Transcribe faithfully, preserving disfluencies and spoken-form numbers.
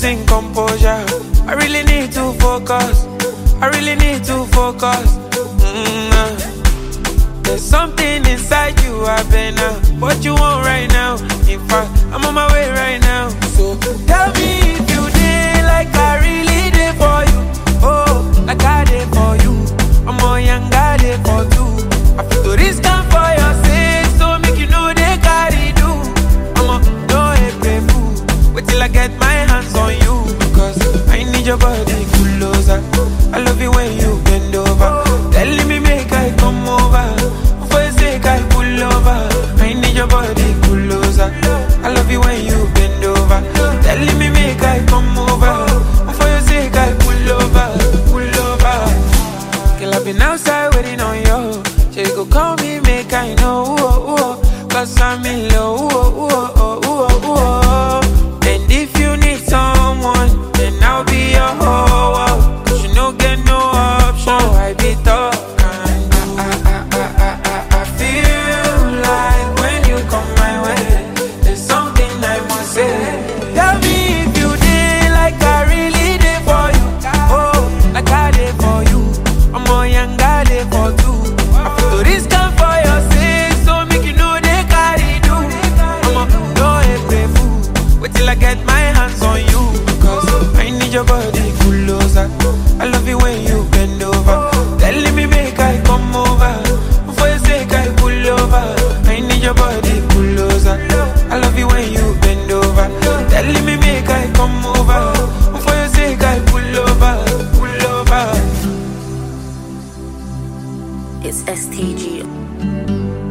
losing composure. I really need to focus. I really need to focus. Mm-hmm. There's something inside you, I've been uh, what you want right now. In fact, I'm on my way right now. So tell me if you did like I really did for you. Oh, like I did for you. I'm a young guy did for two. I feel to risk come for your sake, so make you know they carry do. I'm a no pay fool. Wait till I get my hands on you. Cause I need your body closer. I love you when you bend over. Telling me make I come over. For your sake I pull over. I need your body closer. I love you when you bend over. Telling me make I come over. For your sake I pull over. Pull over. Girl, I've been outside waiting on you. She go call me, make I know. Ooh, ooh, cause I'm in love. Ooh, ooh, ooh, ooh, ooh. And if you need someone, then I'll be your hoe. Cause you no get no option. Oh, I be talking. I, I, I, I, I, I feel like when you come my way, there's something I must say. Tell me if you did like I really did for you. Oh, like I did for you. I'm a young guy did for two. I feel to risk come for your sake, so make you know they carry do. I'm a no pay fool. Wait till I get my hands on you. Cause I need your body closer. I love you when you bend over. Telling me make I come over. For your sake I pull over. I need your body closer. I love you when you bend over. Telling me make I come over. For your sake I pull over. Pull over. It's S T G.